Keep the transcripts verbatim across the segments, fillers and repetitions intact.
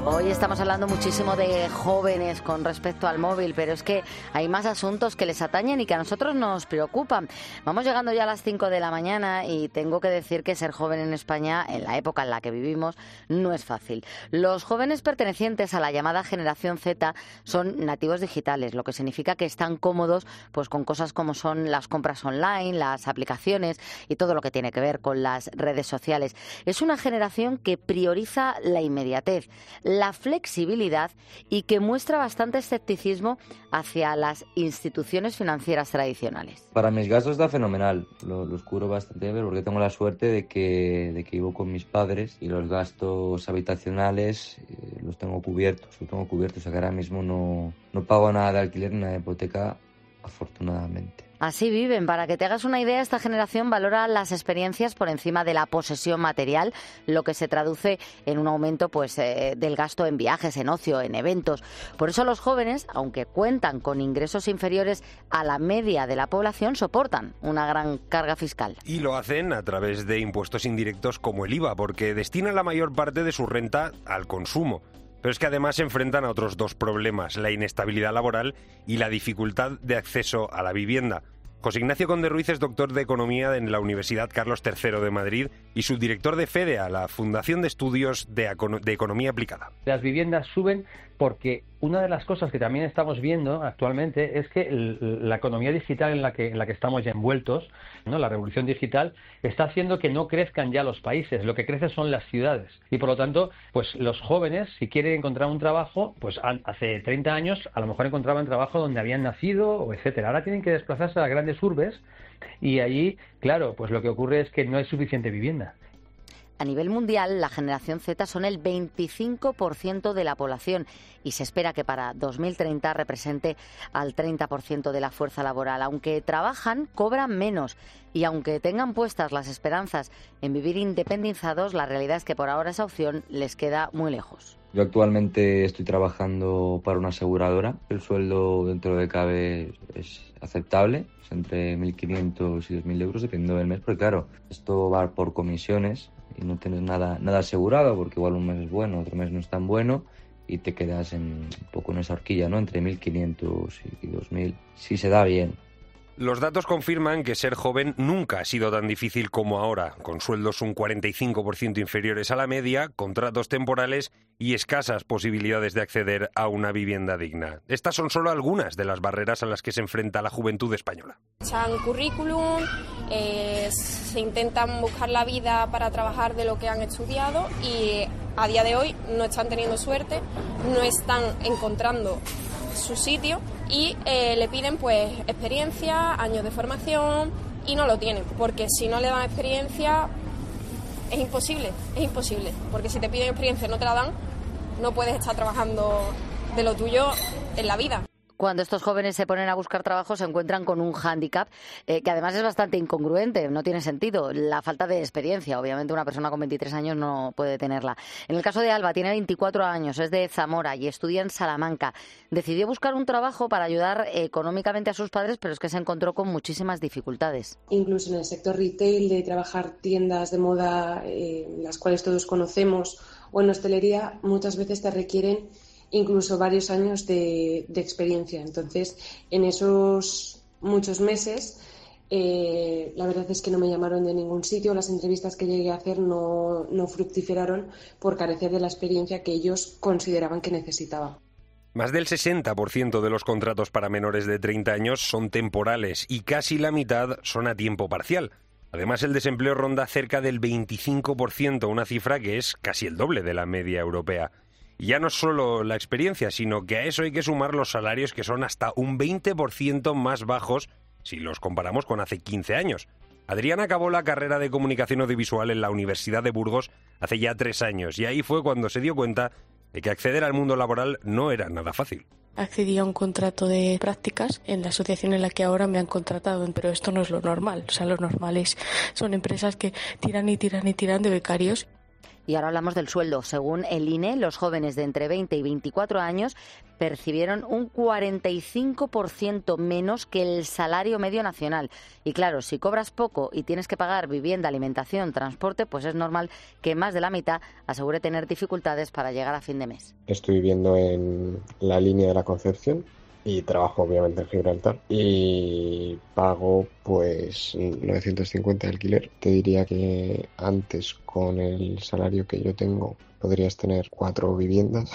Hoy estamos hablando muchísimo de jóvenes con respecto al móvil, pero es que hay más asuntos que les atañen y que a nosotros nos preocupan. Vamos llegando ya a las cinco de la mañana y tengo que decir que ser joven en España, en la época en la que vivimos, no es fácil. Los jóvenes pertenecientes a la llamada generación Z son nativos digitales, lo que significa que están cómodos pues con cosas como son las compras online, las aplicaciones y todo lo que tiene que ver con las redes sociales. Es una generación que prioriza la inmediatez, la flexibilidad y que muestra bastante escepticismo hacia las instituciones financieras tradicionales. Para mis gastos está fenomenal, lo, los cubro bastante bien porque tengo la suerte de que, de que vivo con mis padres y los gastos habitacionales eh, los tengo cubiertos, los tengo cubiertos, o sea que ahora mismo no, no pago nada de alquiler ni nada de hipoteca, afortunadamente. Así viven. Para que te hagas una idea, esta generación valora las experiencias por encima de la posesión material, lo que se traduce en un aumento pues eh, del gasto en viajes, en ocio, en eventos. Por eso los jóvenes, aunque cuentan con ingresos inferiores a la media de la población, soportan una gran carga fiscal. Y lo hacen a través de impuestos indirectos como el I V A, porque destinan la mayor parte de su renta al consumo. Pero es que además se enfrentan a otros dos problemas, la inestabilidad laboral y la dificultad de acceso a la vivienda. José Ignacio Conde Ruiz es doctor de Economía en la Universidad Carlos tercero de Madrid y subdirector de FEDEA, la Fundación de Estudios de, Econo- de Economía Aplicada. Las viviendas suben porque una de las cosas que también estamos viendo actualmente es que el, la economía digital en la que, en la que estamos ya envueltos, ¿no? La revolución digital, está haciendo que no crezcan ya los países, lo que crece son las ciudades. Y por lo tanto, pues los jóvenes, si quieren encontrar un trabajo, pues hace treinta años a lo mejor encontraban trabajo donde habían nacido, o etcétera. Ahora tienen que desplazarse a las grandes urbes y allí, claro, pues lo que ocurre es que no hay suficiente vivienda. A nivel mundial, la generación Z son el veinticinco por ciento de la población y se espera que para dos mil treinta represente al treinta por ciento de la fuerza laboral. Aunque trabajan, cobran menos y aunque tengan puestas las esperanzas en vivir independizados, la realidad es que por ahora esa opción les queda muy lejos. Yo actualmente estoy trabajando para una aseguradora. El sueldo dentro de cabe es aceptable, es entre mil quinientos y dos mil euros dependiendo del mes, porque claro, esto va por comisiones y no tienes nada, nada asegurado porque igual un mes es bueno, otro mes no es tan bueno y te quedas en, un poco en esa horquilla, ¿no? Entre mil quinientos y dos mil, si se da bien. Los datos confirman que ser joven nunca ha sido tan difícil como ahora, con sueldos un cuarenta y cinco por ciento inferiores a la media, contratos temporales y escasas posibilidades de acceder a una vivienda digna. Estas son solo algunas de las barreras a las que se enfrenta la juventud española. Echan currículum, eh, se intentan buscar la vida para trabajar de lo que han estudiado y a día de hoy no están teniendo suerte, no están encontrando su sitio y eh, le piden pues experiencia, años de formación y no lo tienen, porque si no le dan experiencia es imposible, es imposible, porque si te piden experiencia y no te la dan, no puedes estar trabajando de lo tuyo en la vida. Cuando estos jóvenes se ponen a buscar trabajo se encuentran con un hándicap eh, que además es bastante incongruente, no tiene sentido, la falta de experiencia. Obviamente una persona con veintitrés años no puede tenerla. En el caso de Alba, tiene veinticuatro años, es de Zamora y estudia en Salamanca. Decidió buscar un trabajo para ayudar económicamente a sus padres, pero es que se encontró con muchísimas dificultades. Incluso en el sector retail, de trabajar tiendas de moda, eh, las cuales todos conocemos, o en hostelería, muchas veces te requieren incluso varios años de, de experiencia. Entonces, en esos muchos meses, eh, la verdad es que no me llamaron de ningún sitio. Las entrevistas que llegué a hacer no, no fructificaron por carecer de la experiencia que ellos consideraban que necesitaba. Más del sesenta por ciento de los contratos para menores de treinta años son temporales y casi la mitad son a tiempo parcial. Además, el desempleo ronda cerca del veinticinco por ciento, una cifra que es casi el doble de la media europea. Y ya no es solo la experiencia, sino que a eso hay que sumar los salarios que son hasta un veinte por ciento más bajos si los comparamos con hace quince años. Adrián acabó la carrera de comunicación audiovisual en la Universidad de Burgos hace ya tres años y ahí fue cuando se dio cuenta de que acceder al mundo laboral no era nada fácil. Accedí a un contrato de prácticas en la asociación en la que ahora me han contratado, pero esto no es lo normal. O sea, lo normal es, son empresas que tiran y tiran y tiran de becarios. Y ahora hablamos del sueldo. Según el I N E, los jóvenes de entre veinte y veinticuatro años percibieron un cuarenta y cinco por ciento menos que el salario medio nacional. Y claro, si cobras poco y tienes que pagar vivienda, alimentación, transporte, pues es normal que más de la mitad asegure tener dificultades para llegar a fin de mes. Estoy viviendo en la línea de la Concepción y trabajo obviamente en Gibraltar y pago pues novecientos cincuenta de alquiler. Te diría que antes con el salario que yo tengo podrías tener cuatro viviendas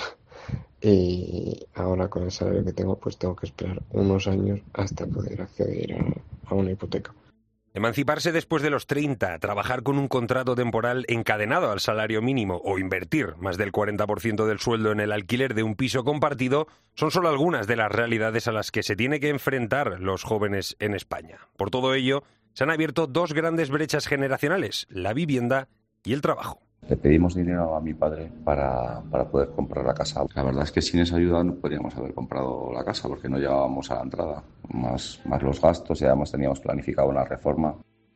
y ahora con el salario que tengo pues tengo que esperar unos años hasta poder acceder a, a una hipoteca. Emanciparse después de los treinta, trabajar con un contrato temporal encadenado al salario mínimo o invertir más del cuarenta por ciento del sueldo en el alquiler de un piso compartido son solo algunas de las realidades a las que se tiene que enfrentar los jóvenes en España. Por todo ello, se han abierto dos grandes brechas generacionales, la vivienda y el trabajo. Le pedimos dinero a mi padre para, para poder comprar la casa. La verdad es que sin esa ayuda no podríamos haber comprado la casa porque no llegábamos a la entrada, más, más los gastos y además teníamos planificado una reforma.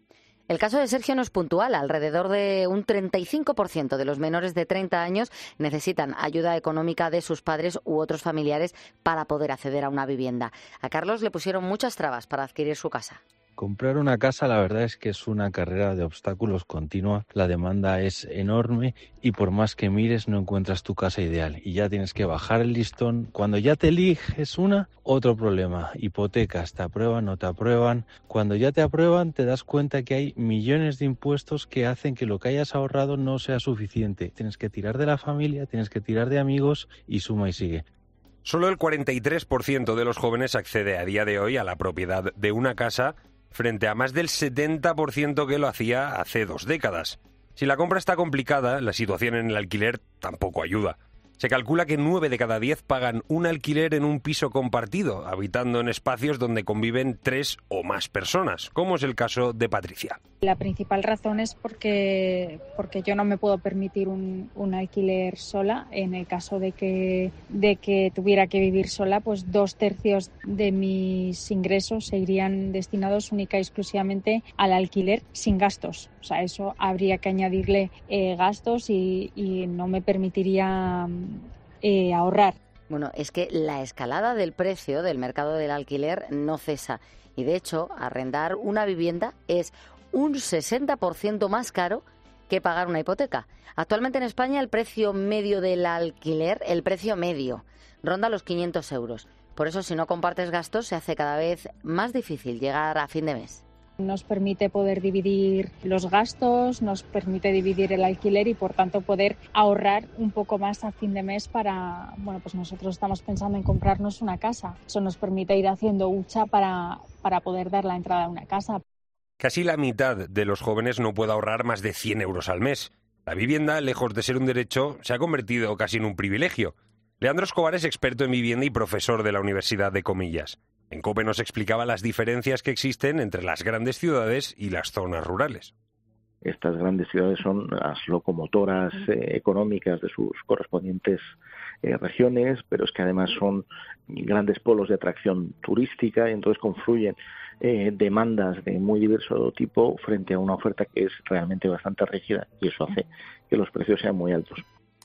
El caso de Sergio no es puntual. Alrededor de un treinta y cinco por ciento de los menores de treinta años necesitan ayuda económica de sus padres u otros familiares para poder acceder a una vivienda. A Carlos le pusieron muchas trabas para adquirir su casa. Comprar una casa, la verdad es que es una carrera de obstáculos continua. La demanda es enorme y por más que mires no encuentras tu casa ideal. Y ya tienes que bajar el listón. Cuando ya te eliges una, otro problema. Hipotecas, te aprueban, no te aprueban. Cuando ya te aprueban, te das cuenta que hay millones de impuestos que hacen que lo que hayas ahorrado no sea suficiente. Tienes que tirar de la familia, tienes que tirar de amigos y suma y sigue. Solo el cuarenta y tres por ciento de los jóvenes accede a día de hoy a la propiedad de una casa, frente a más del setenta por ciento que lo hacía hace dos décadas. Si la compra está complicada, la situación en el alquiler tampoco ayuda. Se calcula que nueve de cada diez pagan un alquiler en un piso compartido, habitando en espacios donde conviven tres o más personas, como es el caso de Patricia. La principal razón es porque, porque yo no me puedo permitir un, un alquiler sola. En el caso de que, de que tuviera que vivir sola, pues dos tercios de mis ingresos se irían destinados única y exclusivamente al alquiler sin gastos. O sea, eso habría que añadirle eh, gastos y, y no me permitiría eh, ahorrar. Bueno, es que la escalada del precio del mercado del alquiler no cesa. Y de hecho, arrendar una vivienda es un sesenta por ciento más caro que pagar una hipoteca. Actualmente en España el precio medio del alquiler, el precio medio, ronda los quinientos euros. Por eso, si no compartes gastos, se hace cada vez más difícil llegar a fin de mes. Nos permite poder dividir los gastos, nos permite dividir el alquiler y por tanto poder ahorrar un poco más a fin de mes para, bueno, pues nosotros estamos pensando en comprarnos una casa. Eso nos permite ir haciendo hucha para, para poder dar la entrada a una casa. Casi la mitad de los jóvenes no puede ahorrar más de cien euros al mes. La vivienda, lejos de ser un derecho, se ha convertido casi en un privilegio. Leandro Escobar es experto en vivienda y profesor de la Universidad de Comillas. En COPE nos explicaba las diferencias que existen entre las grandes ciudades y las zonas rurales. Estas grandes ciudades son las locomotoras eh, económicas de sus correspondientes eh, regiones, pero es que además son grandes polos de atracción turística y entonces confluyen eh, demandas de muy diverso tipo frente a una oferta que es realmente bastante rígida y eso hace que los precios sean muy altos.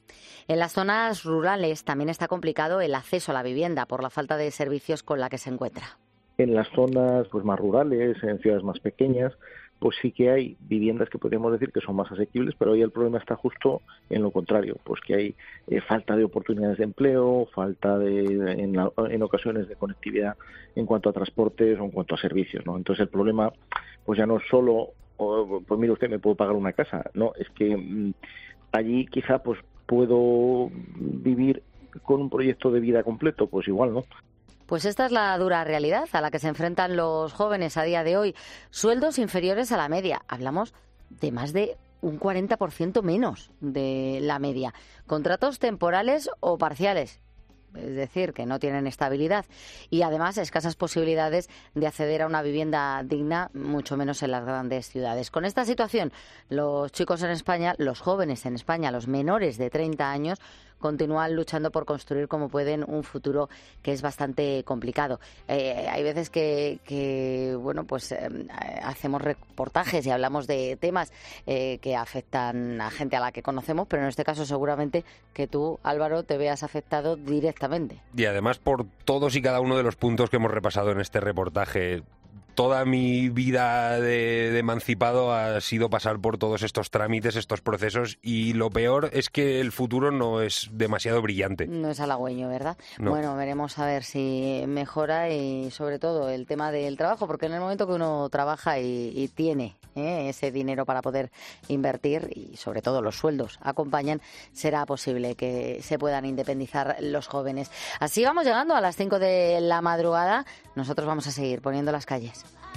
En las zonas rurales también está complicado el acceso a la vivienda por la falta de servicios con la que se encuentra. En las zonas pues más rurales, en ciudades más pequeñas, pues sí que hay viviendas que podríamos decir que son más asequibles, pero hoy el problema está justo en lo contrario, pues que hay eh, falta de oportunidades de empleo, falta de, en, la, en ocasiones de conectividad en cuanto a transportes o en cuanto a servicios, ¿no? Entonces el problema pues ya no es solo, oh, pues mire usted, me puedo pagar una casa, no, es que mmm, allí quizá pues puedo vivir con un proyecto de vida completo, pues igual, ¿no? Pues esta es la dura realidad a la que se enfrentan los jóvenes a día de hoy. Sueldos inferiores a la media. Hablamos de más de un cuarenta por ciento menos de la media. Contratos temporales o parciales. es decir, que no tienen estabilidad y además escasas posibilidades de acceder a una vivienda digna, mucho menos en las grandes ciudades. Con esta situación, los chicos en España, los jóvenes en España, los menores de treinta años, continúan luchando por construir como pueden un futuro que es bastante complicado. Eh, hay veces que, que bueno, pues eh, hacemos reportajes y hablamos de temas eh, que afectan a gente a la que conocemos, pero en este caso seguramente que tú, Álvaro, te veas afectado directamente. Y además por todos y cada uno de los puntos que hemos repasado en este reportaje. Toda mi vida de, de emancipado ha sido pasar por todos estos trámites, estos procesos, y lo peor es que el futuro no es demasiado brillante. No es halagüeño, ¿verdad? No. Bueno, veremos a ver si mejora y sobre todo el tema del trabajo, porque en el momento que uno trabaja y, y tiene ¿eh? ese dinero para poder invertir y sobre todo los sueldos acompañan, será posible que se puedan independizar los jóvenes. Así vamos llegando a las cinco de la madrugada. Nosotros vamos a seguir poniendo las calles.